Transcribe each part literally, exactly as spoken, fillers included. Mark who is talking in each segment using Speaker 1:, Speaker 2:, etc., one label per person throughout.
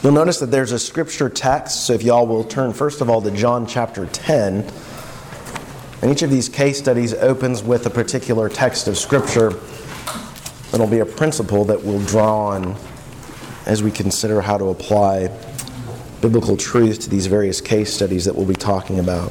Speaker 1: You'll notice that there's a scripture text, so if y'all will turn first of all to John chapter ten. And each of these case studies opens with a particular text of scripture that'll be a principle that we'll draw on as we consider how to apply biblical truth to these various case studies that we'll be talking about.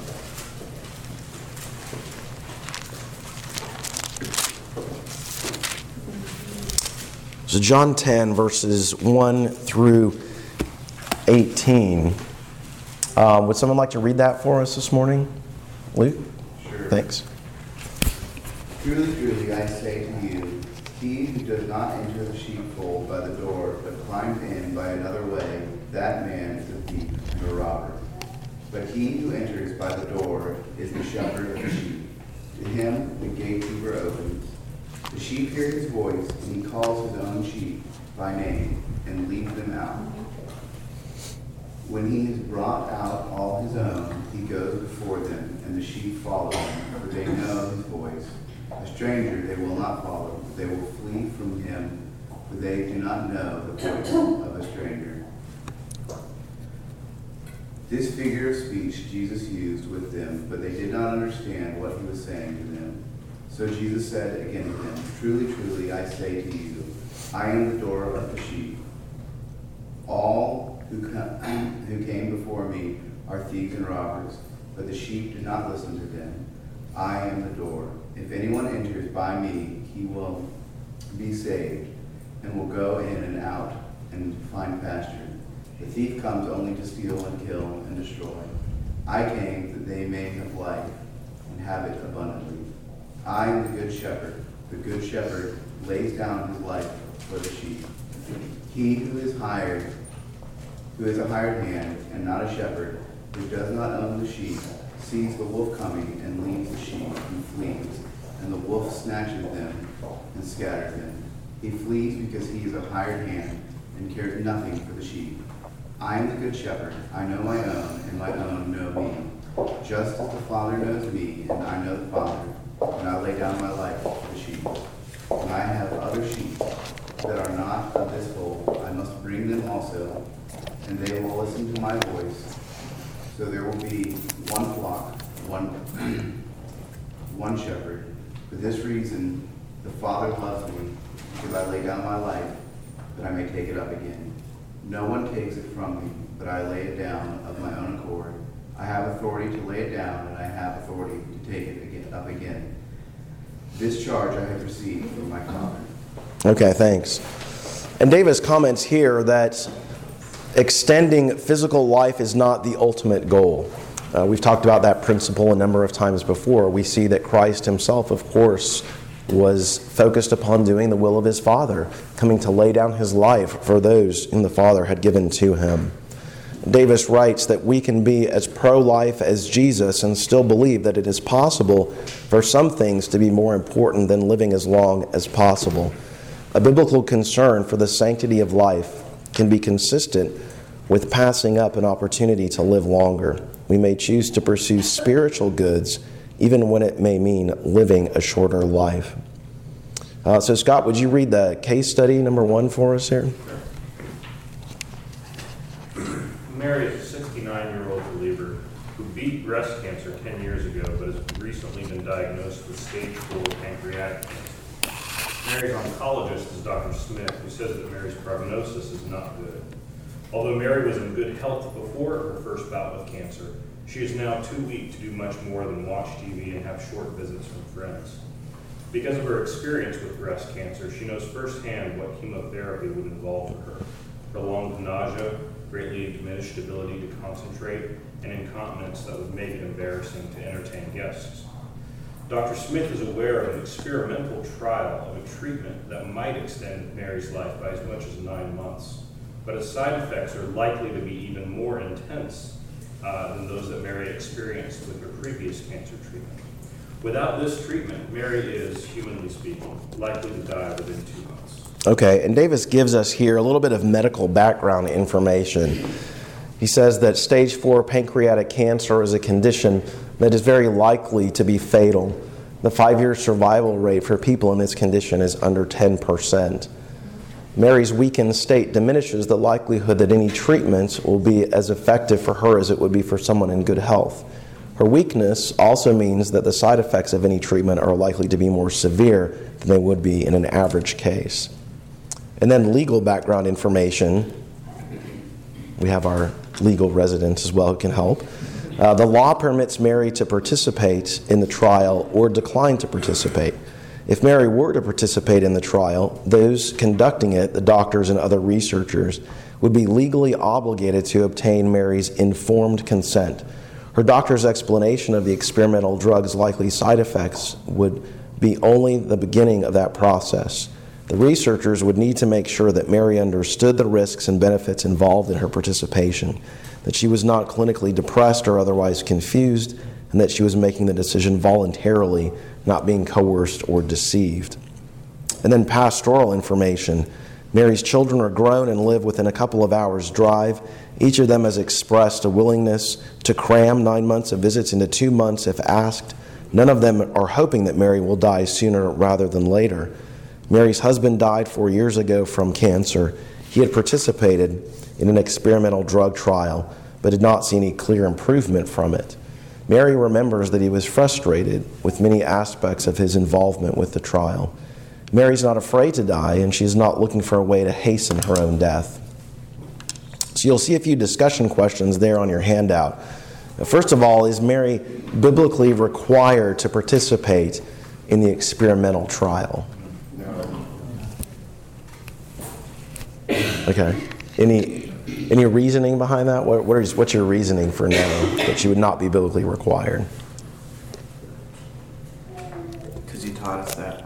Speaker 1: So John ten, verses one through eighteen. Uh, would someone like to read that for us this morning? Luke?
Speaker 2: Sure.
Speaker 1: Thanks.
Speaker 2: Truly, truly, I say to you, he who does not enter the sheepfold by the door, but climbs in by another way, that man is a thief and a robber. But he who enters by the door is the shepherd of the sheep. To him the gatekeeper opens. The sheep hear his voice, and he calls his own sheep by name and leads them out. When he has brought out all his own, he goes before them, and the sheep follow him, for they know his voice. A stranger they will not follow, but they will flee from him, for they do not know the voice of a stranger. This figure of speech Jesus used with them, but they did not understand what he was saying to them. So Jesus said again to them, Truly, truly, I say to you, I am the door of the sheep. All who, come, who came before me are thieves and robbers, but the sheep did not listen to them. I am the door. If anyone enters by me, he will be saved, and will go in and out and find pasture. The thief comes only to steal and kill and destroy. I came that they may have life and have it abundantly. I am the good shepherd. The good shepherd lays down his life for the sheep. He who is hired, who is a hired hand and not a shepherd, who does not own the sheep, sees the wolf coming and leaves the sheep and flees, and the wolf snatches them and scatters them. He flees because he is a hired hand and cares nothing for the sheep. I am the good shepherd. I know my own, and my own know me. Just as the Father knows me, and I know the Father, and I lay down my life for the sheep. And I have other sheep that are not of this fold. I must bring them also, and they will listen to my voice. So there will be one flock, one, one shepherd. For this reason, the Father loves me, because I lay down my life, that I may take it up again. No one takes it from me, but I lay it down of my own accord. I have authority to lay it down, and I have authority to take it again, up again. This charge I have received from my Father.
Speaker 1: Okay, thanks. And Davis comments here that extending physical life is not the ultimate goal. Uh, we've talked about that principle a number of times before. We see that Christ himself, of course, was focused upon doing the will of his Father, coming to lay down his life for those whom the Father had given to him. Davis writes that we can be as pro-life as Jesus and still believe that it is possible for some things to be more important than living as long as possible. A biblical concern for the sanctity of life can be consistent with passing up an opportunity to live longer. We may choose to pursue spiritual goods even when it may mean living a shorter life. Uh, so Scott, would you read the case study number one for us here?
Speaker 3: Mary is a sixty-nine-year-old believer who beat breast cancer ten years ago, but has recently been diagnosed with stage four pancreatic cancer. Mary's oncologist is Doctor Smith, who says that Mary's prognosis is not good. Although Mary was in good health before her first bout with cancer, she is now too weak to do much more than watch T V and have short visits from friends. Because of her experience with breast cancer, she knows firsthand what chemotherapy would involve for her. Prolonged nausea, greatly diminished ability to concentrate, and incontinence that would make it embarrassing to entertain guests. Doctor Smith is aware of an experimental trial of a treatment that might extend Mary's life by as much as nine months, but its side effects are likely to be even more intense uh, than those that Mary experienced with her previous cancer treatment. Without this treatment, Mary is, humanly speaking, likely to die within two months.
Speaker 1: Okay, and Davis gives us here a little bit of medical background information. He says that stage four pancreatic cancer is a condition that is very likely to be fatal. The five-year survival rate for people in this condition is under ten percent. Mary's weakened state diminishes the likelihood that any treatment will be as effective for her as it would be for someone in good health. Her weakness also means that the side effects of any treatment are likely to be more severe than they would be in an average case. And then legal background information. We have our legal residents as well who can help. Uh, the law permits Mary to participate in the trial or decline to participate. If Mary were to participate in the trial, those conducting it, the doctors and other researchers, would be legally obligated to obtain Mary's informed consent. Her doctor's explanation of the experimental drug's likely side effects would be only the beginning of that process. The researchers would need to make sure that Mary understood the risks and benefits involved in her participation, that she was not clinically depressed or otherwise confused, and that she was making the decision voluntarily, not being coerced or deceived. And then pastoral information. Mary's children are grown and live within a couple of hours' drive. Each of them has expressed a willingness to cram nine months of visits into two months if asked. None of them are hoping that Mary will die sooner rather than later. Mary's husband died four years ago from cancer. He had participated in an experimental drug trial, but did not see any clear improvement from it. Mary remembers that he was frustrated with many aspects of his involvement with the trial. Mary's not afraid to die, and she's not looking for a way to hasten her own death. So you'll see a few discussion questions there on your handout. First of all, is Mary biblically required to participate in the experimental trial?
Speaker 2: No.
Speaker 1: Okay. Any any reasoning behind that? What, what is, what's your reasoning for no, that she would not be biblically required?
Speaker 4: Because you taught us that.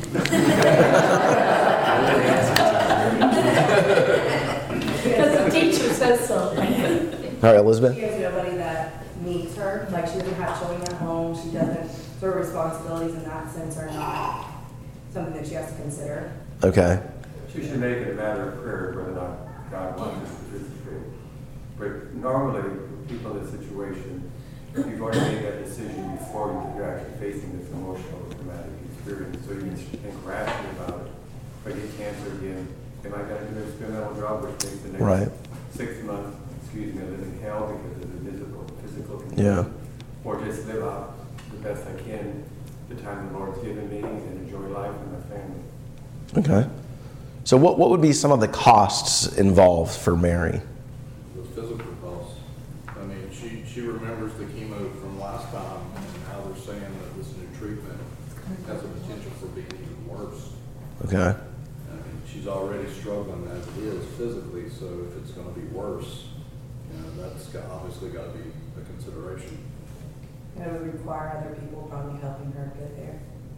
Speaker 5: Because the teacher says so.
Speaker 1: All right, Elizabeth?
Speaker 6: She has nobody that needs her, like she doesn't have children at home, she doesn't, her responsibilities in that sense are not something that she has to consider.
Speaker 1: Okay.
Speaker 7: She should make it a matter of prayer whether or not God wants us to participate. But normally, people in this situation, you've already made that decision before you're actually facing this emotional, traumatic experience. So you can think rationally about it. If I get cancer again, am I going to do an experimental drug which makes the next
Speaker 1: Right.
Speaker 7: six months, excuse me, I live in hell because of the physical, physical condition?
Speaker 1: Yeah.
Speaker 7: Or just live out the best I can the time the Lord's given me and enjoy life with my family.
Speaker 1: Okay. So what, what would be some of the costs involved for Mary?
Speaker 8: The physical costs. I mean, she, she remembers the chemo from last time and how they're saying that this new treatment has a potential for being even worse.
Speaker 1: Okay.
Speaker 8: I mean, she's already struggling as it is physically, so if it's going to be worse, you know, that's got, obviously got to be a consideration.
Speaker 6: It would require other people probably helping her get there.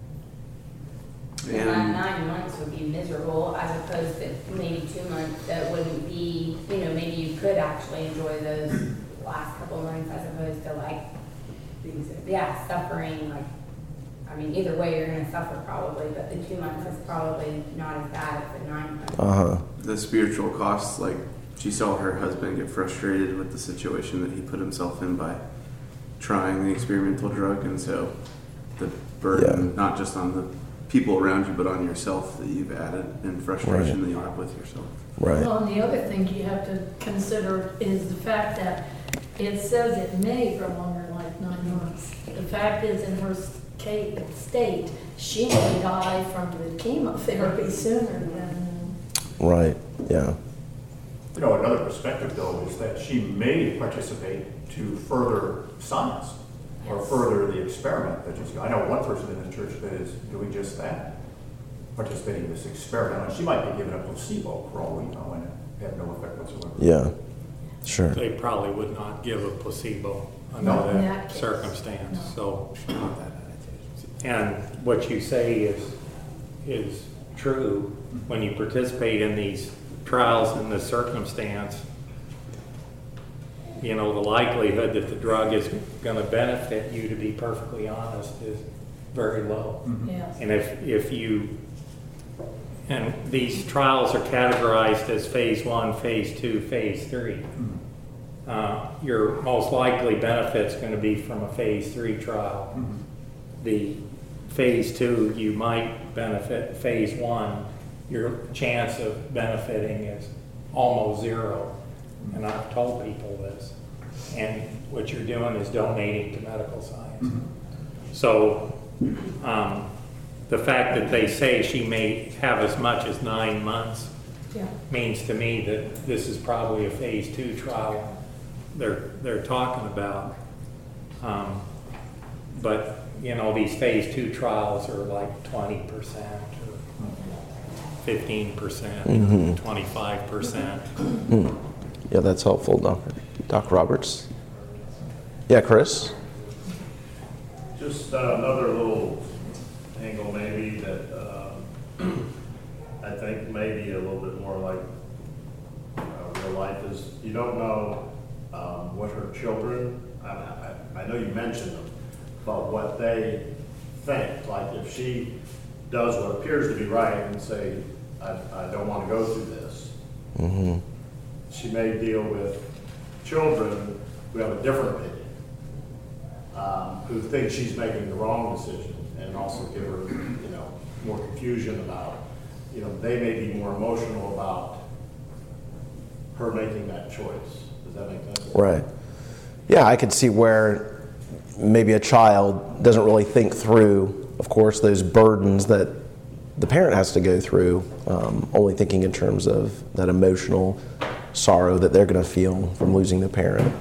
Speaker 5: Nine,
Speaker 4: And
Speaker 5: nine months would be miserable as opposed to maybe two months that wouldn't be, you know, maybe you could actually enjoy those last couple of months as opposed to like,
Speaker 6: Being sick.
Speaker 5: yeah, suffering, like, I mean, either way you're gonna suffer probably, but the two months is probably not as bad as the nine months.
Speaker 1: Uh-huh.
Speaker 4: the spiritual costs, like she saw her husband get frustrated with the situation that he put himself in by trying the experimental drug, and so the burden,
Speaker 1: Yeah.
Speaker 4: not just on the people around you, but on yourself that you've added, and frustration
Speaker 1: Right.
Speaker 4: that you have with yourself.
Speaker 1: Right.
Speaker 9: Well, and the other thing you have to consider is the fact that it says it may prolong her life nine months. The fact is, in her state, state, she may die from the chemotherapy sooner than,
Speaker 1: Right. Yeah.
Speaker 10: You know, another perspective though is that she may participate to further science or
Speaker 9: Yes.
Speaker 10: further the experiment that she's, I know one person in the church that is doing just that, participating in this experiment. And she might be given a placebo for all we know and it had no effect whatsoever.
Speaker 1: Yeah. Sure.
Speaker 11: They probably would not give a placebo under
Speaker 10: No.
Speaker 9: In
Speaker 11: that
Speaker 9: that case,
Speaker 11: circumstance,
Speaker 9: no.
Speaker 11: so. And what you say is, is true. When you participate in these trials in this circumstance, you know, the likelihood that the drug is gonna benefit you, to be perfectly honest, is very low.
Speaker 9: yes.
Speaker 11: And if, if you, and these trials are categorized as phase one, phase two, phase three. Uh, your most likely benefit's going to be from a phase three trial. The phase two, you might benefit. Phase one, your chance of benefiting is almost zero. And I've told people this. And what you're doing is donating to medical science.
Speaker 10: Mhm.
Speaker 11: So um, the fact that they say she may have as much as nine months
Speaker 9: Yeah.
Speaker 11: means to me that this is probably a phase two trial they're they're talking about. Um, but you know, these phase two trials are like twenty percent or fifteen percent,
Speaker 1: Mhm.
Speaker 11: twenty-five percent.
Speaker 1: Mm. Yeah, that's helpful, Doctor Doc Roberts. Yeah, Chris?
Speaker 3: Just uh, another little angle maybe that uh, I think maybe a little bit more like uh, real life is you don't know um, what her children, I, I, I know you mentioned them, but what they think. Like if she does what appears to be right and say, I, I don't want to go through this,
Speaker 1: Mm-hmm.
Speaker 3: she may deal with children who have a different opinion. Um, who think she's making the wrong decision, and also give her, you know, more confusion about, you know, they may be more emotional about her making that choice. Does that make sense?
Speaker 1: Right. Yeah, I could see where maybe a child doesn't really think through, of course, those burdens that the parent has to go through, um, only thinking in terms of that emotional sorrow that they're going to feel from losing the parent.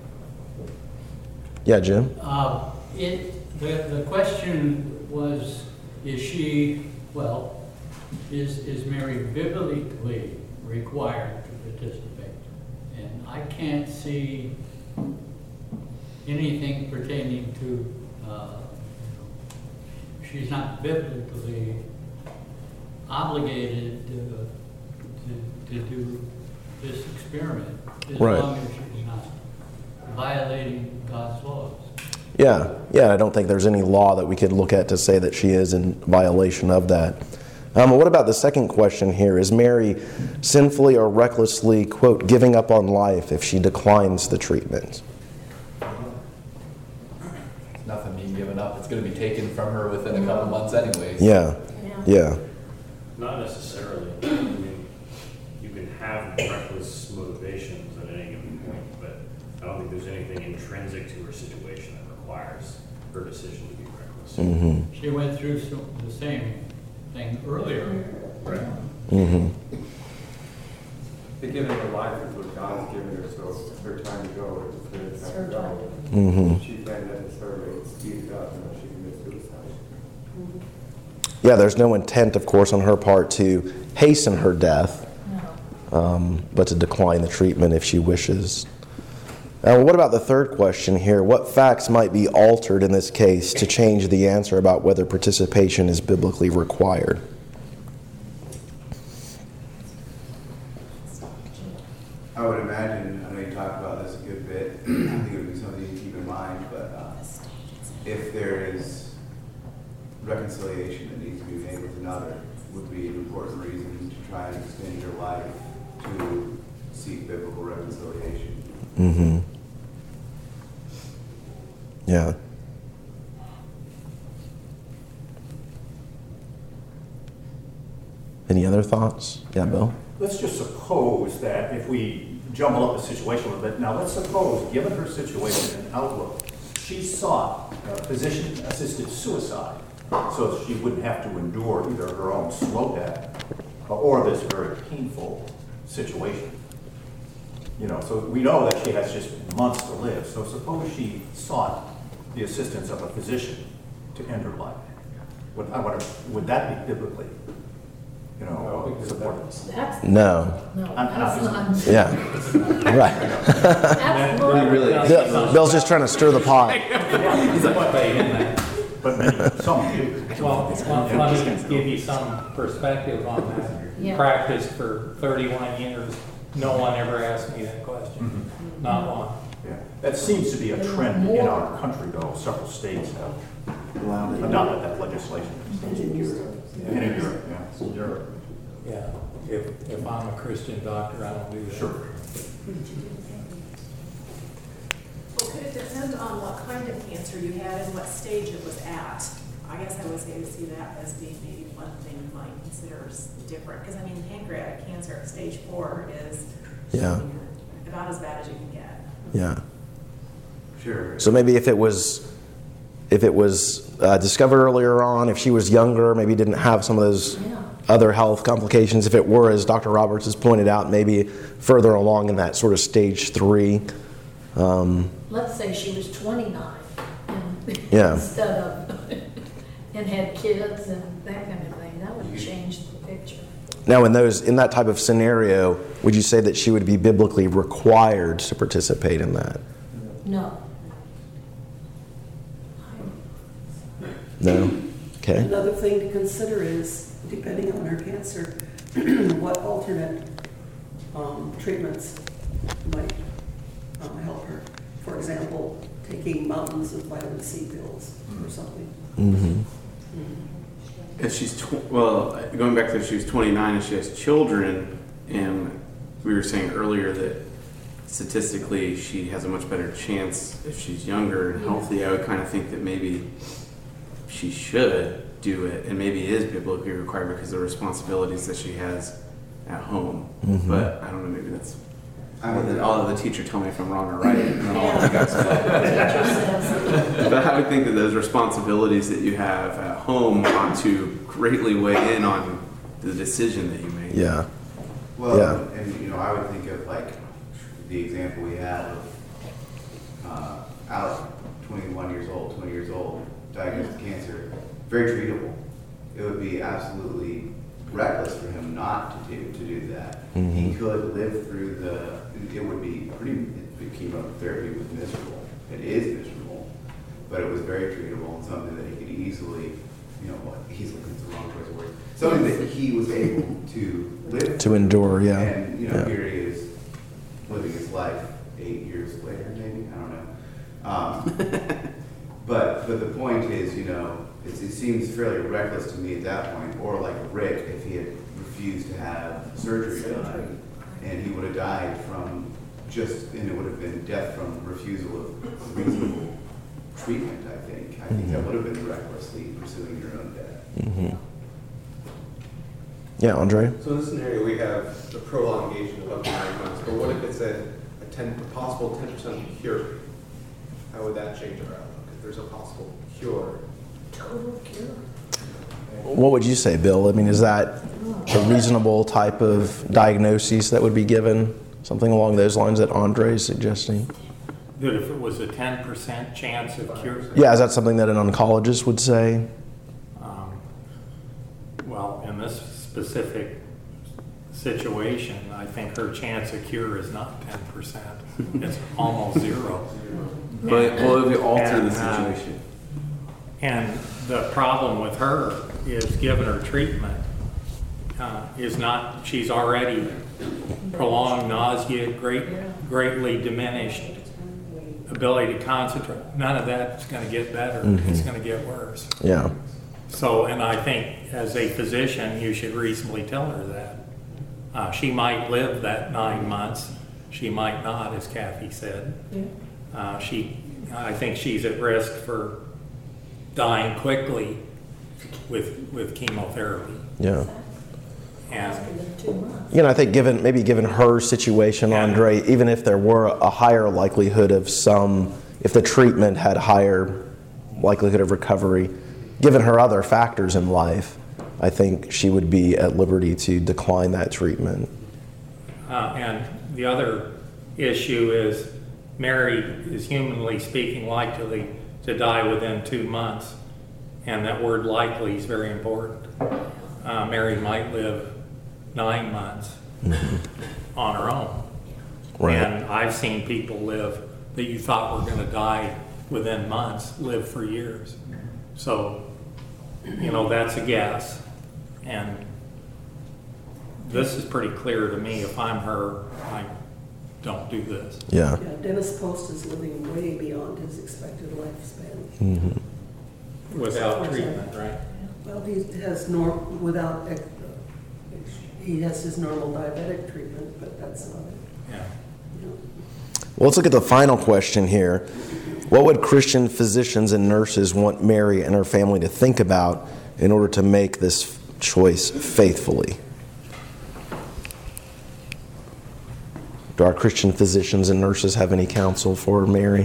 Speaker 1: Yeah, Jim?
Speaker 12: Uh, it, the, the question was, is she, well, is, is Mary biblically required to participate? And I can't see anything pertaining to, uh, she's not biblically obligated to, to, to do this experiment as
Speaker 1: Right.
Speaker 12: long as she's not violating God's laws.
Speaker 1: Yeah, yeah, I don't think there's any law that we could look at to say that she is in violation of that. Um, what about the second question here? Is Mary sinfully or recklessly, quote, giving up on life if she declines the treatment?
Speaker 13: Nothing being given up. It's going to be taken from her within a couple months anyways.
Speaker 1: Yeah, yeah.
Speaker 3: Not necessarily. I mean, you can have reckless motivations at any given point, but I don't think there's anything intrinsic to her situation that requires her decision to be reckless.
Speaker 1: Mm-hmm.
Speaker 12: She went through some, the same thing earlier.
Speaker 3: Right.
Speaker 1: Mm-hmm.
Speaker 7: The giving her life is what God's given her, so it's her time to go. It's her
Speaker 9: It's
Speaker 7: time
Speaker 9: her
Speaker 7: to go.
Speaker 9: time.
Speaker 1: Mm-hmm.
Speaker 7: She can't necessarily speed it up unless she commits suicide.
Speaker 1: Yeah, there's no intent, of course, on her part to hasten her death,
Speaker 9: No.
Speaker 1: um, but to decline the treatment if she wishes. Now, what about the third question here? What facts might be altered in this case to change the answer about whether participation is biblically required?
Speaker 2: I would imagine, I know you talked about this a good bit, I think it would be something to keep in mind, but uh, if there is reconciliation that needs to be made with another, would be an important reason to try and extend your life to seek biblical reconciliation.
Speaker 1: Mm-hmm. Yeah. Any other thoughts? Yeah, Bill?
Speaker 10: Let's just suppose that if we jumble up the situation a little bit, now let's suppose, given her situation and outlook, she sought uh, physician-assisted suicide so she wouldn't have to endure either her own slow death or this very painful situation. You know, so we know that she has just months to live. So suppose she sought the assistance of a physician to end her life. Would, I wonder, would that be biblically, you know, supported?
Speaker 9: That's,
Speaker 1: No.
Speaker 9: no,
Speaker 10: I'm-
Speaker 9: that's
Speaker 10: I'm-
Speaker 9: not.
Speaker 1: Yeah. Right.
Speaker 9: That's not.
Speaker 13: really-
Speaker 1: Bill, Bill's just trying to stir the pot.
Speaker 11: He's like, "Wait, in there."
Speaker 10: But many, some do.
Speaker 11: Well, well, let me give you some perspective on that.
Speaker 9: Yeah.
Speaker 11: Practiced for thirty-one years. No one ever asked me that question. Not one.
Speaker 10: Yeah. That seems to be a trend in our country, though. Several states have adopted that legislation. And in Europe. And in Europe, yeah.
Speaker 3: Europe.
Speaker 11: Yeah. If, if I'm a Christian doctor, I don't do that.
Speaker 10: Sure.
Speaker 14: Well, could it depend on what kind of cancer you had and what stage it was at? I guess I would say to see that as being maybe one thing you might consider s- different, because I mean, pancreatic cancer at stage four is
Speaker 1: Yeah.
Speaker 14: about as bad as you can get.
Speaker 1: Yeah.
Speaker 2: Sure.
Speaker 1: So maybe if it was, if it was uh, discovered earlier on, if she was younger, maybe didn't have some of those
Speaker 9: Yeah.
Speaker 1: other health complications. If it were, as Doctor Roberts has pointed out, maybe further along in that sort of stage three. Um,
Speaker 9: Let's say she was twenty-nine and
Speaker 1: Yeah.
Speaker 9: instead of, and had kids and that kind of thing, that would change the picture.
Speaker 1: now, in those, in that type of scenario, would you say that she would be biblically required to participate in that?
Speaker 9: No.
Speaker 1: No. Okay.
Speaker 15: Another thing to consider is, depending on her cancer, what alternate um, treatments might um, help her. For example, taking mountains of vitamin C pills or something.
Speaker 1: Mm-hmm.
Speaker 4: If she's tw- well, going back to if she was twenty-nine and she has children, and we were saying earlier that statistically she has a much better chance if she's younger and healthy. I would kind of think that maybe she should do it, and maybe it is biblically required because of the responsibilities that she has at home.
Speaker 1: Mhm.
Speaker 4: But I don't know, maybe that's.
Speaker 2: I
Speaker 4: I'll
Speaker 2: mean,
Speaker 4: let I'll let the teacher tell me if I'm wrong or right, and then I'll let you guys know. But I would think that those responsibilities that you have at home ought to greatly weigh in on the decision that you make.
Speaker 1: Yeah.
Speaker 2: Well,
Speaker 1: Yeah.
Speaker 2: and you know, I would think of like the example we had of uh, Alex, twenty-one years old, twenty years old, diagnosed with cancer, very treatable. It would be absolutely reckless for him not to do to do that.
Speaker 1: Mhm.
Speaker 2: He could live through the. It would be pretty. The chemotherapy was miserable. It is miserable, but it was very treatable and something that he could easily, you know, what easily is the wrong choice of words. Something that he was able to live
Speaker 1: To endure, yeah.
Speaker 2: And you know,
Speaker 1: Yeah.
Speaker 2: here he is living his life eight years later, maybe I don't know. Um, but but the point is, you know, it's, it seems fairly reckless to me at that point. Or like Rick, if he had refused to have surgery done, and he would have died from just, and it would have been death from refusal of reasonable treatment. I think. I think that would have been recklessly pursuing your own death.
Speaker 1: Mm-hmm. Yeah, Andre?
Speaker 16: So in this scenario, we have the prolongation of up to nine months, but what if it's a, a ten, a possible ten percent cure? How would that change our outlook if there's a possible cure?
Speaker 9: Total cure.
Speaker 1: What would you say, Bill? I mean, is that a reasonable type of diagnosis that would be given? Something along those lines that Andre is suggesting?
Speaker 11: That if it was a ten percent chance of cure?
Speaker 1: Yeah, is that something that an oncologist would say?
Speaker 11: Um, Well, in this specific situation, I think her chance of cure is not ten percent. It's almost zero.
Speaker 4: But well, it would alter
Speaker 11: And,
Speaker 4: the
Speaker 11: uh,
Speaker 4: situation.
Speaker 11: And the problem with her is giving her treatment uh, is not, she's already prolonged nausea, great, greatly diminished ability to concentrate. None of that's going to get better.
Speaker 1: Mhm.
Speaker 11: It's going to get worse.
Speaker 1: Yeah.
Speaker 11: So, and I think as a physician, you should reasonably tell her that. Uh, she might live that nine months. She might not, as Kathy said.
Speaker 9: Yeah.
Speaker 11: Uh, she, I think she's at risk for dying quickly with with chemotherapy.
Speaker 1: Yeah.
Speaker 11: And
Speaker 9: Two months.
Speaker 1: You know, I think given, maybe given her situation, Andre, even if there were a higher likelihood of some, if the treatment had higher likelihood of recovery, given her other factors in life, I think she would be at liberty to decline that treatment.
Speaker 11: uh, and the other issue is Mary is humanly speaking likely to die within two months, and that word likely is very important. Uh, Mary might live nine months on her own.
Speaker 1: Right.
Speaker 11: And I've seen people live that you thought were going to die within months, live for years. So, you know, that's a guess. And this is pretty clear to me. If I'm her, I don't do this.
Speaker 1: Yeah.
Speaker 15: Yeah, Dennis Post is living way beyond his expected lifespan.
Speaker 1: Mm-hmm.
Speaker 11: Without treatment, right?
Speaker 15: Well, he has nor, without, ex- he has his normal diabetic treatment, but that's not it.
Speaker 11: Yeah.
Speaker 1: Well, let's look at the final question here. What would Christian physicians and nurses want Mary and her family to think about in order to make this choice faithfully? Do our Christian physicians and nurses have any counsel for Mary?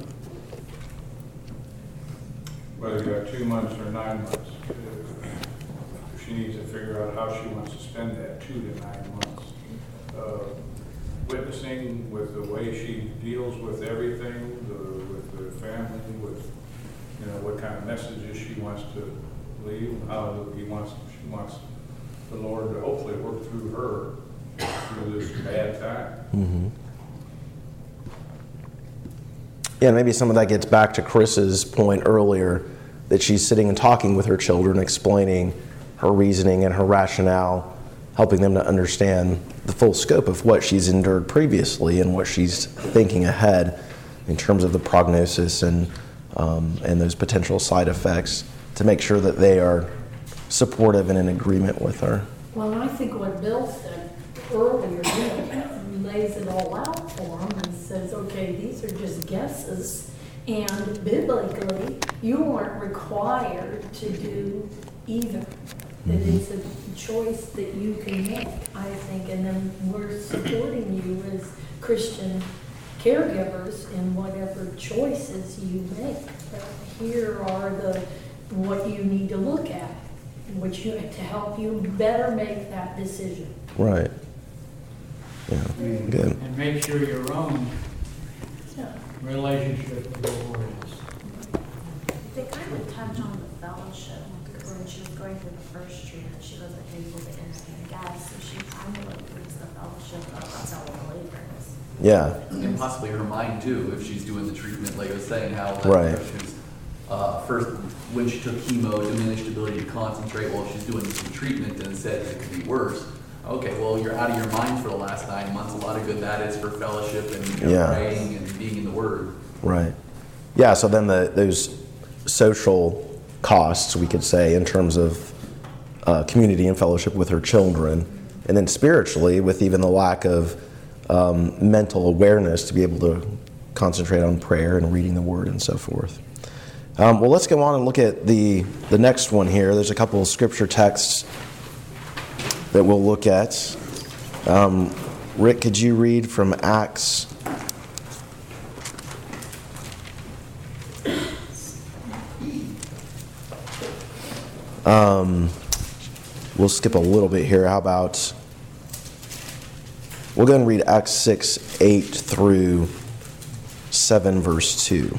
Speaker 8: Whether you have two months or nine months, uh, she needs to figure out how she wants to spend that two to nine months. Uh, Witnessing with the way she deals with everything, the, with the family, with, you know, what kind of messages she wants to leave, how he wants, she wants the Lord to hopefully work through her through this bad time.
Speaker 1: Mm-hmm. Yeah, maybe some of that gets back to Chris's point earlier, that she's sitting and talking with her children, explaining her reasoning and her rationale, helping them to understand the full scope of what she's endured previously and what she's thinking ahead in terms of the prognosis and um, and those potential side effects, to make sure that they are supportive and in agreement with her.
Speaker 9: Well, I think what Bill said earlier, he lays it all out for them and says, okay, these are just guesses, and biblically, you aren't required to do either. That it's a choice that you can make, I think, and then we're supporting you as Christian caregivers in whatever choices you make. But here are the what you need to look at, which you to help you better make that decision.
Speaker 1: Right. Yeah. Good.
Speaker 12: And make sure your own
Speaker 9: Yeah.
Speaker 12: relationship with the Lord is.
Speaker 14: They kind of touch on the fellowship, when she was going through the first treatment, she wasn't able to entertain guys, so she kind of like lose the fellowship of us all believers.
Speaker 1: Yeah.
Speaker 13: And possibly her mind too, if she's doing the treatment, like I was saying, how like,
Speaker 1: Right.
Speaker 13: she was, uh, first, when she took chemo, diminished ability to concentrate while she's doing some treatment, and said it could be worse. Okay, well, you're out of your mind for the last nine months. A lot of good that is for fellowship and you know,
Speaker 1: Yeah.
Speaker 13: praying and being in the Word.
Speaker 1: Right. Yeah, so then the those social costs, we could say, in terms of uh, community and fellowship with her children, and then spiritually with even the lack of um, mental awareness to be able to concentrate on prayer and reading the Word and so forth. Um, well, let's go on and look at the, the next one here. There's a couple of scripture texts that we'll look at. Um, Rick, could you read from Acts? Um, we'll skip a little bit here. How about, we'll go and read Acts six, eight through seven, verse two.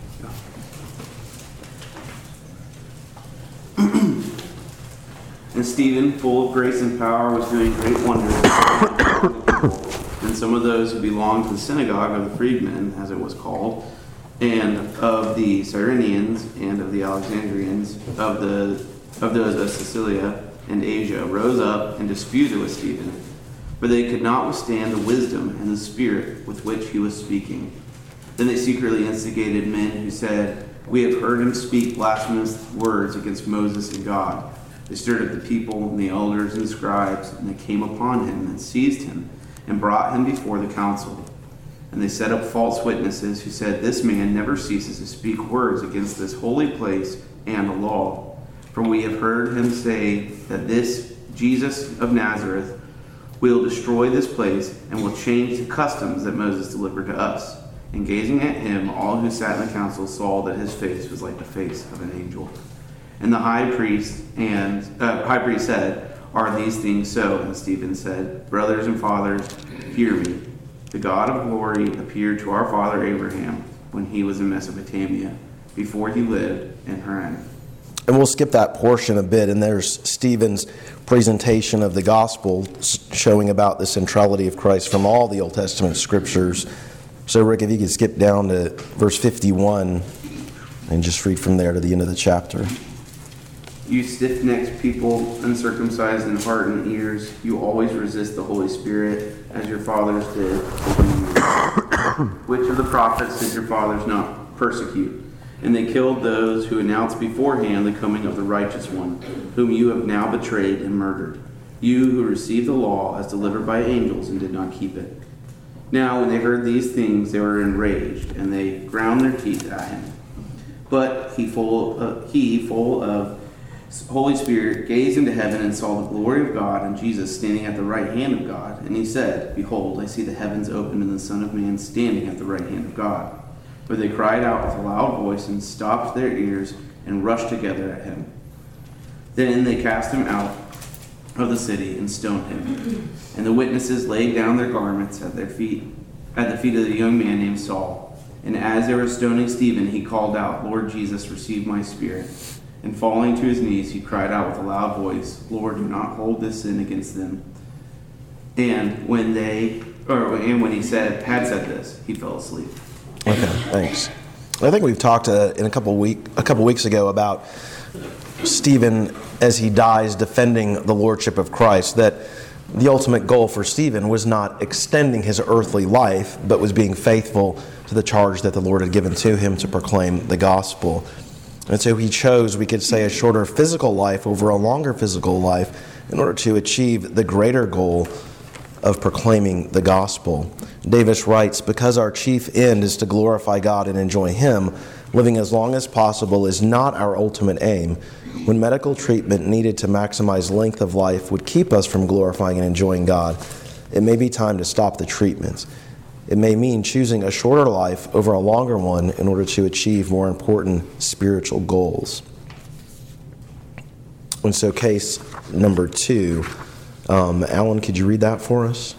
Speaker 4: And Stephen, full of grace and power, was doing great wonders. And some of those who belonged to the synagogue of the freedmen, as it was called, and of the Cyrenians and of the Alexandrians, of the of those of Sicilia and Asia, rose up and disputed with Stephen, for they could not withstand the wisdom and the spirit with which he was speaking. Then they secretly instigated men who said, "We have heard him speak blasphemous words against Moses and God." They stirred up the people and the elders and the scribes, and they came upon him and seized him and brought him before the council. And they set up false witnesses who said, "This man never ceases to speak words against this holy place and the law. For we have heard him say that this Jesus of Nazareth will destroy this place and will change the customs that Moses delivered to us." And gazing at him, all who sat in the council saw that his face was like the face of an angel. And the high priest and uh, high priest said, "Are these things so?" And Stephen said, "Brothers and fathers, hear me. The God of glory appeared to our father Abraham when he was in Mesopotamia, before he lived in Haran."
Speaker 1: And we'll skip that portion a bit, and there's Stephen's presentation of the gospel showing about the centrality of Christ from all the Old Testament scriptures. So Rick, if you could skip down to verse fifty-one and just read from there to the end of the chapter.
Speaker 4: "You stiff-necked people, uncircumcised in heart and ears, you always resist the Holy Spirit, as your fathers did. Which of the prophets did your fathers not persecute? And they killed those who announced beforehand the coming of the righteous one, whom you have now betrayed and murdered. You who received the law as delivered by angels and did not keep it. Now when they heard these things, they were enraged, and they ground their teeth at him. But he, full of, he, full of Holy Spirit, gazed into heaven and saw the glory of God and Jesus standing at the right hand of God. And he said, Behold, I see the heavens opened and the Son of Man standing at the right hand of God. But they cried out with a loud voice and stopped their ears and rushed together at him. Then they cast him out of the city and stoned him. And the witnesses laid down their garments at their feet, at the feet of the young man named Saul. And as they were stoning Stephen, he called out, Lord Jesus, receive my spirit. And falling to his knees, he cried out with a loud voice, Lord, do not hold this sin against them. And when they, or and when he said, had said this, he fell asleep.
Speaker 1: Okay, thanks. I think we've talked uh, in a couple week, a couple weeks ago about Stephen as he dies defending the lordship of Christ, that the ultimate goal for Stephen was not extending his earthly life, but was being faithful to the charge that the Lord had given to him to proclaim the gospel. And so he chose, we could say, a shorter physical life over a longer physical life in order to achieve the greater goal of proclaiming the gospel. Davis writes, because our chief end is to glorify God and enjoy Him, living as long as possible is not our ultimate aim. When medical treatment needed to maximize length of life would keep us from glorifying and enjoying God, it may be time to stop the treatments. It may mean choosing a shorter life over a longer one in order to achieve more important spiritual goals. And so case number two, um, Alan, could you read that for us?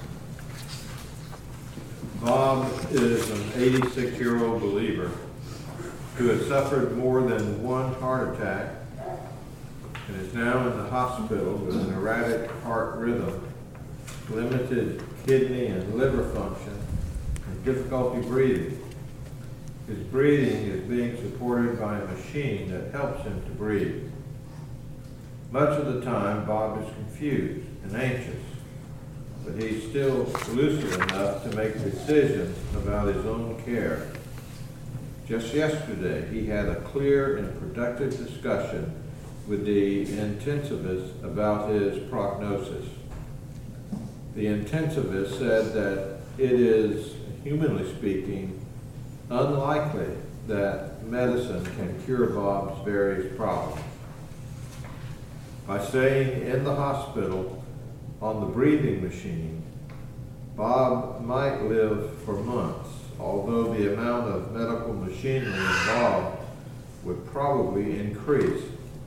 Speaker 8: Bob is an eighty-six-year-old believer who has suffered more than one heart attack and is now in the hospital with an erratic heart rhythm, limited kidney and liver function, and difficulty breathing. His breathing is being supported by a machine that helps him to breathe. Much of the time, Bob is confused and anxious, but he's still lucid enough to make decisions about his own care. Just yesterday, he had a clear and productive discussion with the intensivist about his prognosis. The intensivist said that it is, humanly speaking, unlikely that medicine can cure Bob's various problems. By staying in the hospital on the breathing machine, Bob might live for months, although the amount of medical machinery involved would probably increase.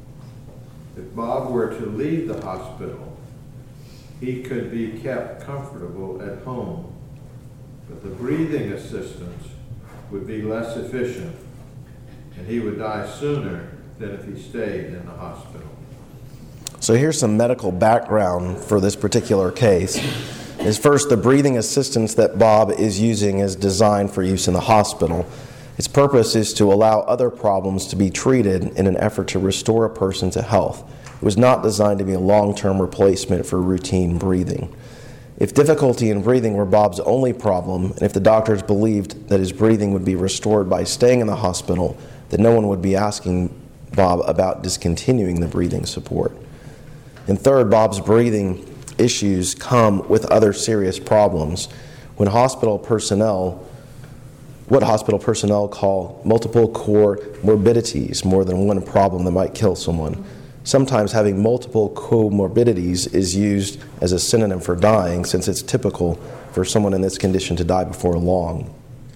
Speaker 8: If Bob were to leave the hospital, he could be kept comfortable at home, but the breathing assistance would be less efficient, and he would die sooner than if he stayed in the hospital.
Speaker 1: So here's some medical background for this particular case. Is first, the breathing assistance that Bob is using is designed for use in the hospital. Its purpose is to allow other problems to be treated in an effort to restore a person to health. It was not designed to be a long-term replacement for routine breathing. If difficulty in breathing were Bob's only problem, and if the doctors believed that his breathing would be restored by staying in the hospital, then no one would be asking Bob about discontinuing the breathing support. And third, Bob's breathing issues come with other serious problems. When hospital personnel, what hospital personnel call multiple comorbidities, more than one problem that might kill someone. Sometimes having multiple comorbidities is used as a synonym for dying, since it's typical for someone in this condition to die before long.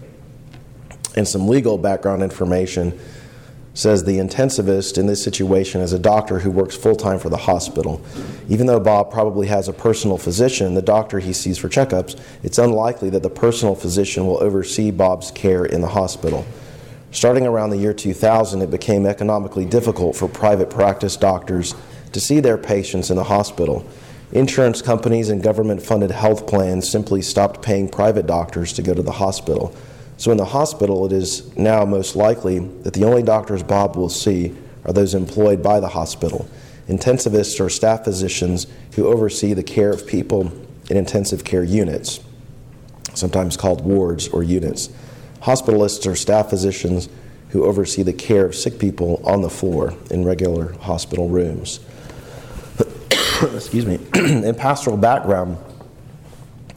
Speaker 1: And some legal background information says the intensivist in this situation is a doctor who works full-time for the hospital. Even though Bob probably has a personal physician, the doctor he sees for checkups, it's unlikely that the personal physician will oversee Bob's care in the hospital. Starting around the year two thousand, it became economically difficult for private practice doctors to see their patients in the hospital. Insurance companies and government-funded health plans simply stopped paying private doctors to go to the hospital. So in the hospital, it is now most likely that the only doctors Bob will see are those employed by the hospital. Intensivists are staff physicians who oversee the care of people in intensive care units, sometimes called wards or units. Hospitalists are staff physicians who oversee the care of sick people on the floor in regular hospital rooms. Excuse me. In pastoral background,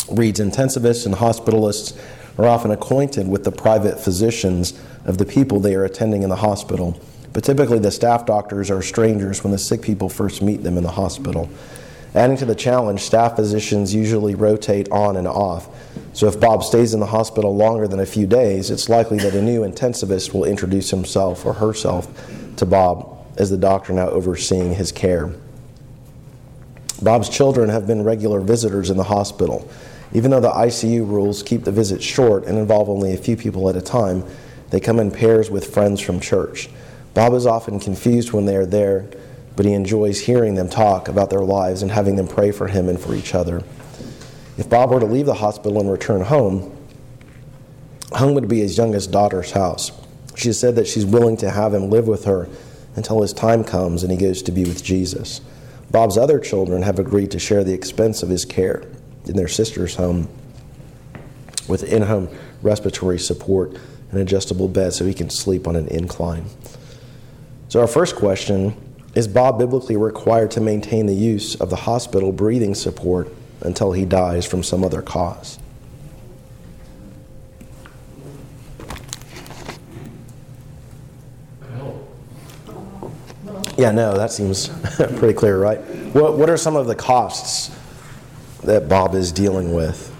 Speaker 1: reads, intensivists and hospitalists are often acquainted with the private physicians of the people they are attending in the hospital, but typically the staff doctors are strangers when the sick people first meet them in the hospital. Adding to the challenge, staff physicians usually rotate on and off. So if Bob stays in the hospital longer than a few days, it's likely that a new intensivist will introduce himself or herself to Bob as the doctor now overseeing his care. Bob's children have been regular visitors in the hospital. Even though the I C U rules keep the visits short and involve only a few people at a time, they come in pairs with friends from church. Bob is often confused when they are there, but he enjoys hearing them talk about their lives and having them pray for him and for each other. If Bob were to leave the hospital and return home, home would be his youngest daughter's house. She has said that she's willing to have him live with her until his time comes and he goes to be with Jesus. Bob's other children have agreed to share the expense of his care in their sister's home with in-home respiratory support and adjustable bed so he can sleep on an incline. So our first question, is Bob biblically required to maintain the use of the hospital breathing support until he dies from some other cause? Yeah, no, that seems pretty clear, right? What What are some of the costs that Bob is dealing with?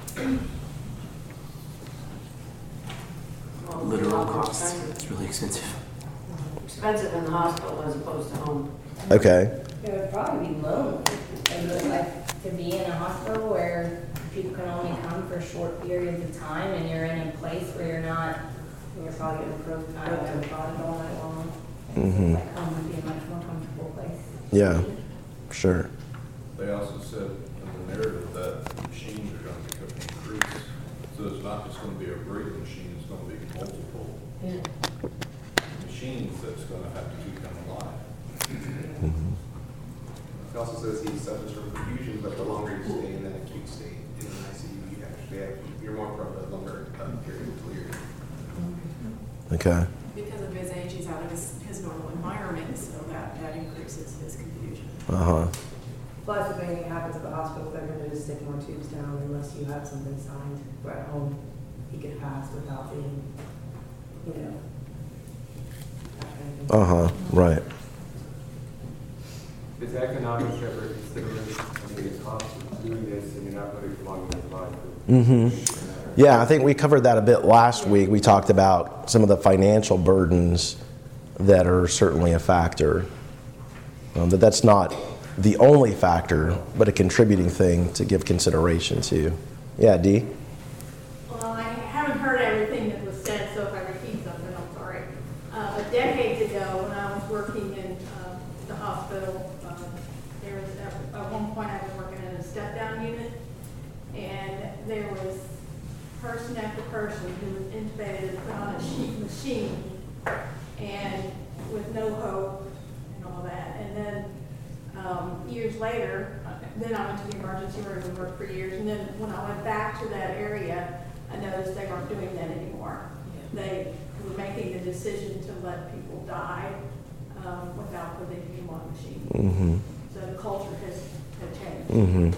Speaker 17: Literal costs. It's really expensive. Expensive in the hospital as opposed to home.
Speaker 1: Okay.
Speaker 5: It would probably be lonely. And it's like to be in a hospital where people can only come for short periods of time and you're in a place where you're not, you're probably going to prove kind of in body all night long.
Speaker 1: Mm-hmm.
Speaker 5: Like home would be a much more comfortable place.
Speaker 1: Yeah, sure.
Speaker 18: They also said in the narrative that machines are going to become increased. So it's not just going to be a breathing machine, it's going to be multiple
Speaker 5: Yeah.
Speaker 18: machines that's going to have to keep them alive.
Speaker 1: Mm-hmm.
Speaker 16: It also says he suffers from confusion, but the longer you stay in that acute state in an I C U, you actually have, you're more prone to longer uh, period of clear.
Speaker 1: Okay.
Speaker 19: Because of his age, he's out of his, his normal environment, so that, that increases his confusion.
Speaker 1: Uh-huh.
Speaker 6: Plus, if anything happens at the hospital, they're gonna just stick more tubes down unless you have something signed. Where at home, he could pass without being, you know. that kind of thing.
Speaker 1: Uh-huh, right.
Speaker 7: It's economic ever consideration, I mean, it's cost of doing this, and you're not really prolonging his life.
Speaker 1: Mm-hmm. Yeah, I think we covered that a bit last week. We talked about some of the financial burdens that are certainly a factor. Um, that that's not the only factor, but a contributing thing to give consideration to. Yeah, Dee?
Speaker 20: Well, I haven't heard everything that was said, so if I repeat something, I'm sorry. Uh, but decades ago, when I was working in uh, the hospital, uh, there was, at, at one point I was working in a step-down unit, and there was person after person who was intubated and put on a sheet machine, and with no hope and all that. And then um, years later, then I went to the emergency room and worked for years. And then when I went back to that area, I noticed they weren't doing that anymore. They were making the decision to let people die um, without putting them on a machine.
Speaker 1: Mm-hmm.
Speaker 20: So the culture has, has changed.
Speaker 1: Mm-hmm.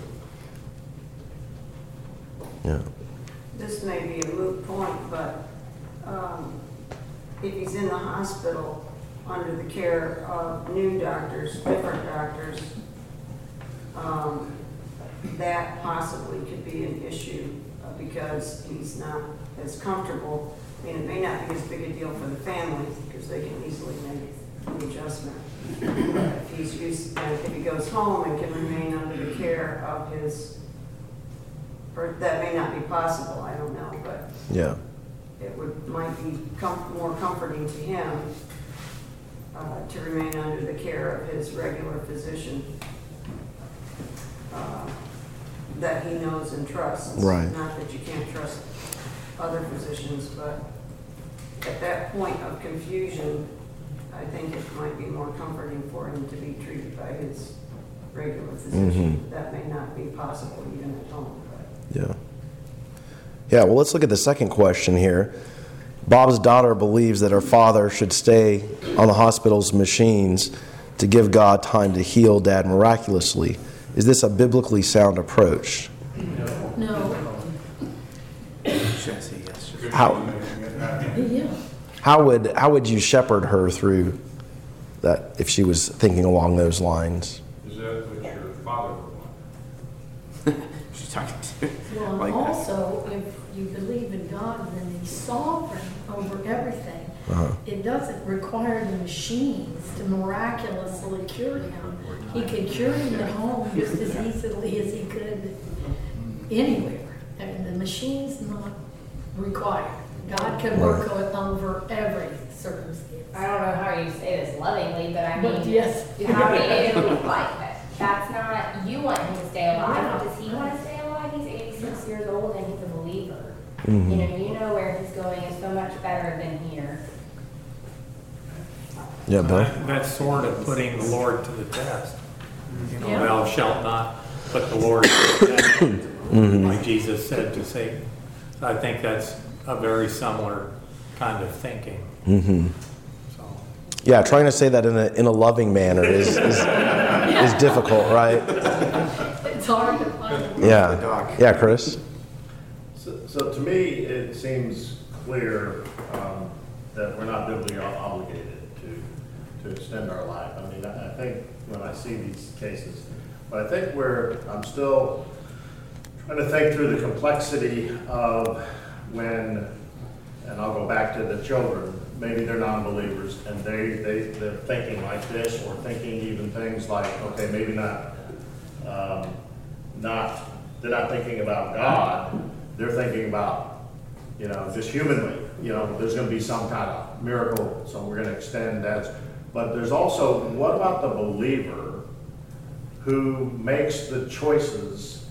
Speaker 1: Yeah.
Speaker 17: This may be a moot point, but um, if he's in the hospital under the care of new doctors, different doctors, um, that possibly could be an issue uh, because he's not as comfortable. I mean, it may not be as big a deal for the family because they can easily make the adjustment. But if he's used, uh, if he goes home and can remain under the care of his, or that may not be possible, I don't know, but
Speaker 1: Yeah.
Speaker 17: it would, might be com- more comforting to him uh, to remain under the care of his regular physician uh, that he knows and trusts.
Speaker 1: Right.
Speaker 17: Not that you can't trust other physicians, but at that point of confusion, I think it might be more comforting for him to be treated by his regular physician.
Speaker 1: Mhm.
Speaker 17: That may not be possible even at home.
Speaker 1: Yeah. Yeah, well, let's look at the second question here. Bob's daughter believes that her father should stay on the hospital's machines to give God time to heal Dad miraculously. Is this a biblically sound approach?
Speaker 9: No,
Speaker 4: Should I say yes?
Speaker 1: How,
Speaker 9: Yeah.
Speaker 1: how would how would you shepherd her through that if she was thinking along those lines?
Speaker 8: Is that what your father would want?
Speaker 4: She's talking to
Speaker 9: Well,
Speaker 4: like that.
Speaker 9: also, if you believe in God, then He's sovereign over everything.
Speaker 1: Uh-huh.
Speaker 9: It doesn't require the machines to miraculously cure him. He could cure him at home just as easily as he could anywhere. I mean, the machine's not required. God can work it over every circumstance.
Speaker 5: I don't know how you say this lovingly, but I
Speaker 9: But
Speaker 5: mean,
Speaker 9: yes.
Speaker 5: how many, like, that's not, you want him to stay alive. Does he want to stay alive? He's eighty-six years old and he's a believer.
Speaker 1: Mhm.
Speaker 5: You know, you know where he's going is so much better than here.
Speaker 1: Yeah, Bill.
Speaker 11: That- That's sort of putting the Lord to the test. You know,
Speaker 9: Yeah.
Speaker 11: thou shalt not put the Lord to the test,
Speaker 1: Mhm.
Speaker 11: like Jesus said to Satan. So I think that's a very similar kind of thinking.
Speaker 1: Mm-hmm. Yeah, trying to say that in a in a loving manner is is, is difficult, right?
Speaker 9: It's hard to find.
Speaker 1: Yeah. Yeah, Chris.
Speaker 3: So, so to me, it seems clear um, that we're not biblically obligated to, to extend our life. I mean, I, I think when I see these cases, but I think where I'm still trying to think through the complexity of when, and I'll go back to the children, maybe they're non-believers and they, they, they're thinking like this, or thinking even things like, okay, maybe not, um, not, they're not thinking about God, they're thinking about, you know, just humanly, you know, there's gonna be some kind of miracle, so we're gonna extend that. But there's also, what about the believer who makes the choices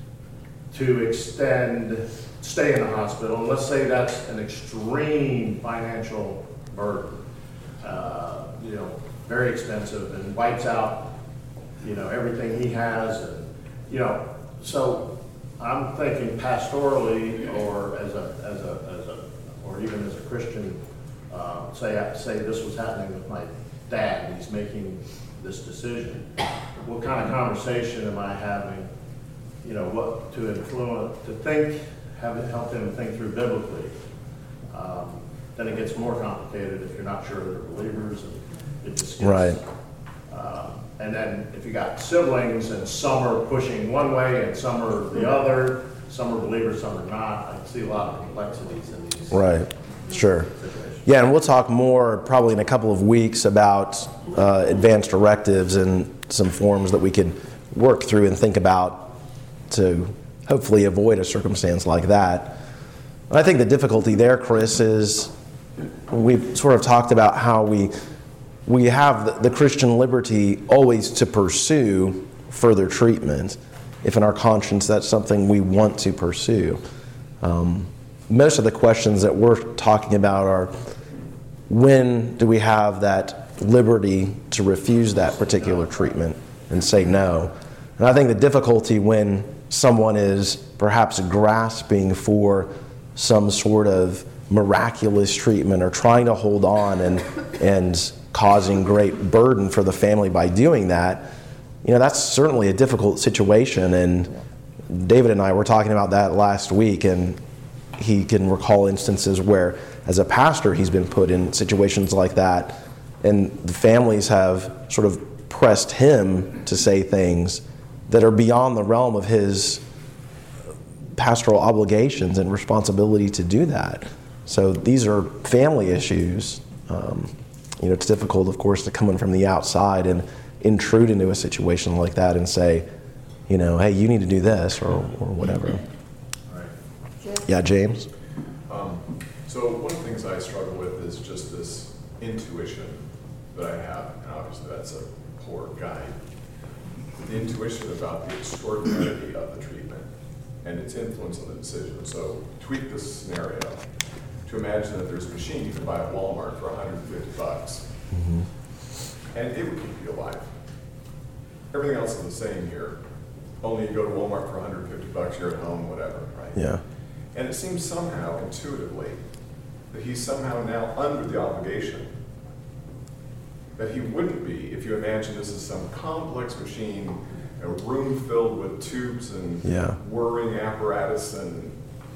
Speaker 3: to extend, stay in the hospital, and let's say that's an extreme financial burden, uh, you know, very expensive, and wipes out, you know, everything he has, and, you know, so I'm thinking pastorally, or as a, as a, as a, or even as a Christian, uh, say, say this was happening with my dad, and he's making this decision. What kind of conversation am I having, you know, what, to influence, to think, have it help them think through biblically. Um, then it gets more complicated if you're not sure they're believers, and it just gets,
Speaker 1: Right.
Speaker 3: um, and then if you got siblings and some are pushing one way and some are the other, some are believers, some are not, I see a lot of complexities in these.
Speaker 1: Right. Sure. Yeah, and we'll talk more probably in a couple of weeks about uh, advanced directives and some forms that we can work through and think about to hopefully avoid a circumstance like that. I think the difficulty there, Chris, is we've sort of talked about how we we have the, the Christian liberty always to pursue further treatment if in our conscience that's something we want to pursue. Um, most of the questions that we're talking about are, when do we have that liberty to refuse that particular treatment and say no? And I think the difficulty when someone is perhaps grasping for some sort of miraculous treatment or trying to hold on and and causing great burden for the family by doing that, you know, that's certainly a difficult situation. And David and I were talking about that last week, and he can recall instances where, as a pastor, he's been put in situations like that, and the families have sort of pressed him to say things that are beyond the realm of his pastoral obligations and responsibility to do that. So these are family issues. Um, you know, it's difficult, of course, to come in from the outside and intrude into a situation like that and say, you know, hey, you need to do this, or, or whatever. Yeah, James?
Speaker 21: Um, so one of the things I struggle with is just this intuition that I have, and obviously that's a poor guide. The intuition about the extraordinarity of the treatment and its influence on the decision. So tweak this scenario to imagine that there's a machine you can buy at Walmart for one hundred fifty bucks,
Speaker 1: Mm-hmm.
Speaker 21: and it would keep you alive. Everything else is the same here, only you go to Walmart for one hundred fifty bucks, you're at home, whatever, right?
Speaker 1: Yeah.
Speaker 21: And it seems somehow, intuitively, that he's somehow now under the obligation that he wouldn't be if you imagine this is some complex machine, a room filled with tubes and
Speaker 1: Yeah.
Speaker 21: whirring apparatus and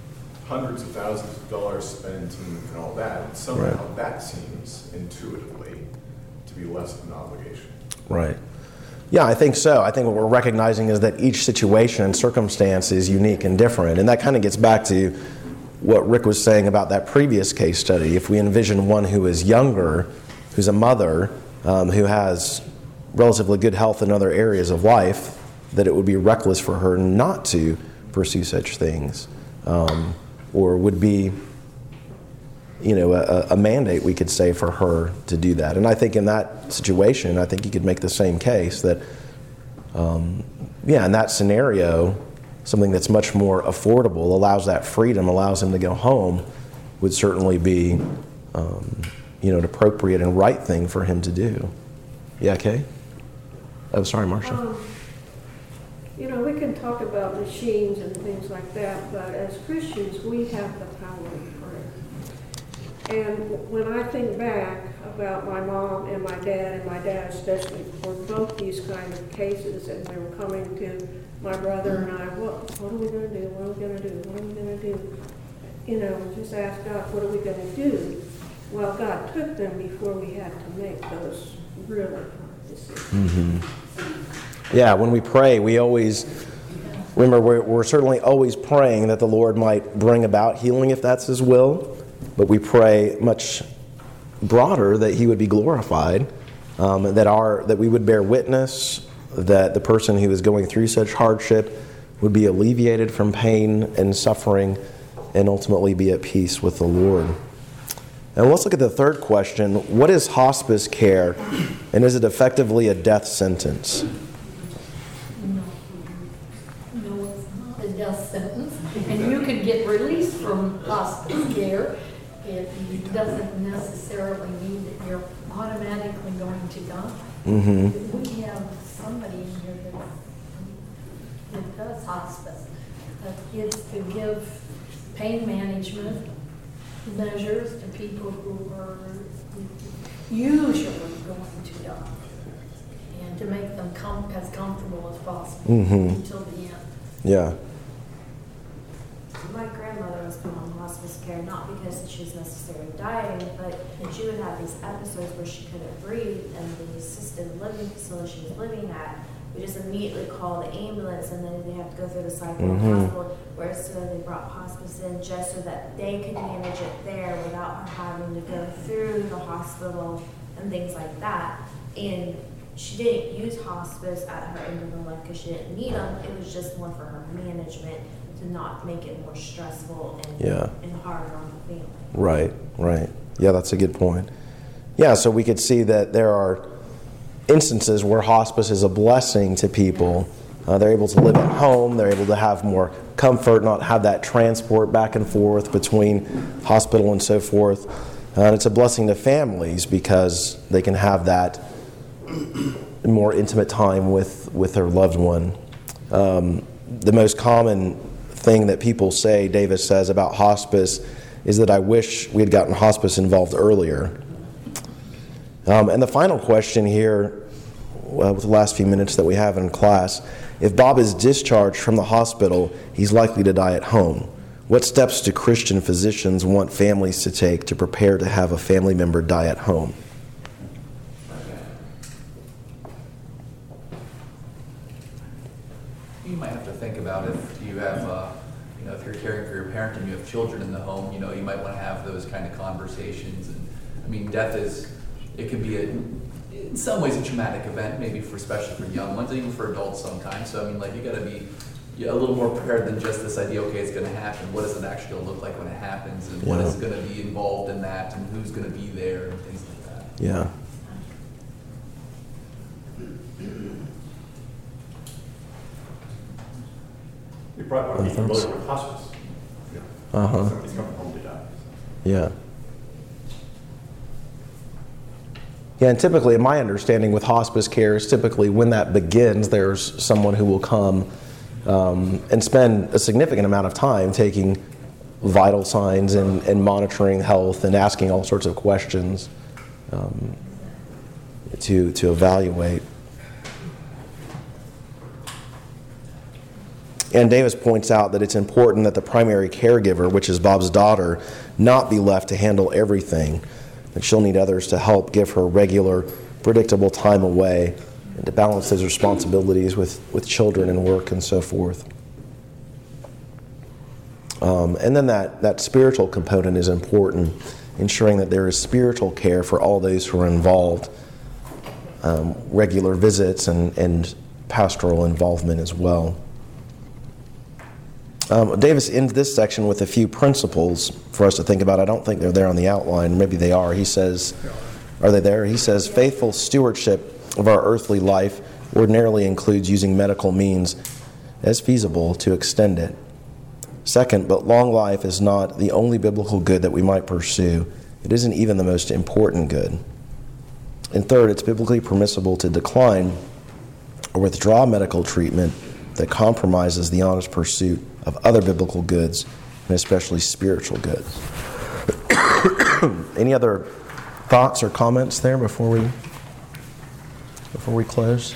Speaker 21: hundreds of thousands of dollars spent and, and all that, somehow that seems intuitively to be less of an obligation.
Speaker 1: Right. Yeah, I think so. I think what we're recognizing is that each situation and circumstance is unique and different. And that kind of gets back to what Rick was saying about that previous case study. If we envision one who is younger, who's a mother, um, who has relatively good health in other areas of life, that it would be reckless for her not to pursue such things. Um, or would be, you know, a, a mandate, we could say, for her to do that. And I think in that situation, I think you could make the same case that, um, yeah, in that scenario, something that's much more affordable, allows that freedom, allows him to go home, would certainly be, um, you know, an appropriate and right thing for him to do. Yeah, Kay? Oh, sorry, Marcia.
Speaker 10: Um, You know, we can talk about machines and things like that, but as Christians, we have the power of prayer. And when I think back about my mom and my dad, and my dad especially, for both these kind of cases, and they were coming to my brother and I, what, what are we going to do? What are we going to do? What are we going to do? You know, just ask God, what are we going to do? Well, God took them before we had to make those really hard decisions.
Speaker 1: Mm-hmm. Yeah, when we pray, we always, remember, we're, we're certainly always praying that the Lord might bring about healing if that's His will, but we pray much broader that He would be glorified, um, that our that we would bear witness, that the person who is going through such hardship would be alleviated from pain and suffering and ultimately be at peace with the Lord. And let's look at the third question. What is hospice care, and is it effectively a death sentence?
Speaker 9: A death sentence, and you can get released from hospice care. It doesn't necessarily mean that you're automatically going to die.
Speaker 1: Mm-hmm.
Speaker 9: We have somebody in here that, that does hospice. Uh, it's to give pain management measures to people who are usually going to die, and to make them com- as comfortable as possible
Speaker 1: Mm-hmm.
Speaker 9: until the end.
Speaker 1: Yeah.
Speaker 14: My grandmother was put on hospice care, not because she was necessarily dying, but she would have these episodes where she couldn't breathe, and the assisted living facility she was living at, we just immediately call the ambulance, and then they have to go through the cycle of
Speaker 1: Mhm.
Speaker 14: hospital, whereas so they brought hospice in just so that they could manage it there without her having to go through the hospital and things like that. And she didn't use hospice at her end of her life because she didn't need them. It was just more for her management, to not make it more stressful and,
Speaker 1: Yeah.
Speaker 14: and harder on the family.
Speaker 1: Right, right. Yeah, that's a good point. Yeah, so we could see that there are instances where hospice is a blessing to people. Uh, they're able to live at home, they're able to have more comfort, not have that transport back and forth between hospital and so forth. Uh, and it's a blessing to families because they can have that more intimate time with, with their loved one. Um, the most common thing that people say, Davis says, about hospice is that I wish we had gotten hospice involved earlier. Um, and the final question here, well, with the last few minutes that we have in class, if Bob is discharged from the hospital, he's likely to die at home. What steps do Christian physicians want families to take to prepare to have a family member die at home?
Speaker 13: You might have to think about if you have, uh, you know, if you're caring for your parent and you have children in the home, you know, you might want to have those kind of conversations. And I mean, death is, it can be a, in some ways a traumatic event, maybe for especially for young ones, even for adults sometimes. So I mean, like you got to be yeah, a little more prepared than just this idea. Okay, it's going to happen. What is it actually going to look like when it happens, and what
Speaker 1: Yeah.
Speaker 13: is going to be involved in that, and who's going to be there, and things like that.
Speaker 1: Yeah.
Speaker 22: You probably want to be
Speaker 1: Other thoughts?
Speaker 22: familiar with hospice. You know,
Speaker 1: Uh-huh.
Speaker 22: Somebody's coming home to die.
Speaker 1: Yeah. Yeah, and typically, in my understanding with hospice care, is typically when that begins, there's someone who will come um, and spend a significant amount of time taking vital signs and, and monitoring health and asking all sorts of questions um, to to evaluate. And Davis points out that it's important that the primary caregiver, which is Bob's daughter, not be left to handle everything, that she'll need others to help give her regular, predictable time away and to balance those responsibilities with, with children and work and so forth. Um, and then that, that spiritual component is important, ensuring that there is spiritual care for all those who are involved, um, regular visits and, and pastoral involvement as well. Um, Davis ends this section with a few principles for us to think about. I don't think they're there on the outline. Maybe they are. He says, are they there? He says, faithful stewardship of our earthly life ordinarily includes using medical means as feasible to extend it. Second, but long life is not the only biblical good that we might pursue. It isn't even the most important good. And third, it's biblically permissible to decline or withdraw medical treatment that compromises the honest pursuit of other biblical goods, and especially spiritual goods. Any other thoughts or comments there before we before we close?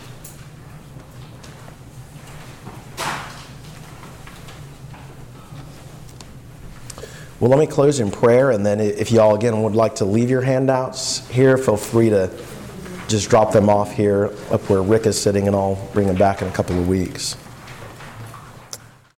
Speaker 1: Well, let me close in prayer, and then if y'all again would like to leave your handouts here, feel free to just drop them off here up where Rick is sitting, and I'll bring them back in a couple of weeks.